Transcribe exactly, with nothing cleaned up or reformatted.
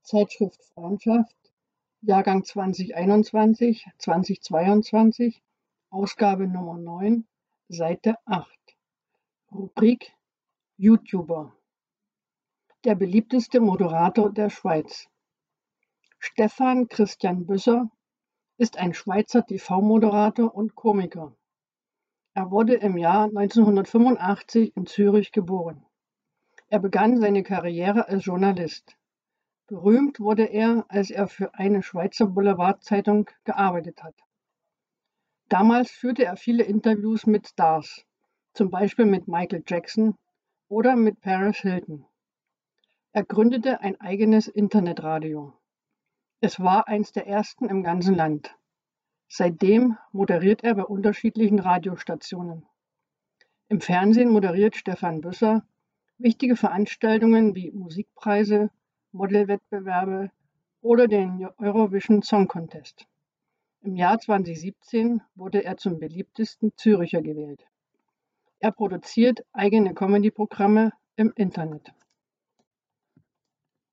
Zeitschrift Freundschaft, Jahrgang zweitausendeinundzwanzig, zweitausendzweiundzwanzig, Ausgabe Nummer neun, Seite acht. Rubrik YouTuber. Der beliebteste Moderator der Schweiz. Stefan Christian Büsser ist ein Schweizer T V-Moderator und Komiker. Er wurde im Jahr neunzehnhundertfünfundachtzig in Zürich geboren. Er begann seine Karriere als Journalist. Berühmt wurde er, als er für eine Schweizer Boulevardzeitung gearbeitet hat. Damals führte er viele Interviews mit Stars, zum Beispiel mit Michael Jackson oder mit Paris Hilton. Er gründete ein eigenes Internetradio. Es war eins der ersten im ganzen Land. Seitdem moderiert er bei unterschiedlichen Radiostationen. Im Fernsehen moderiert Stefan Büsser wichtige Veranstaltungen wie Musikpreise, Modelwettbewerbe oder den Eurovision Song Contest. Im Jahr zweitausendsiebzehn wurde er zum beliebtesten Züricher gewählt. Er produziert eigene Comedy-Programme im Internet.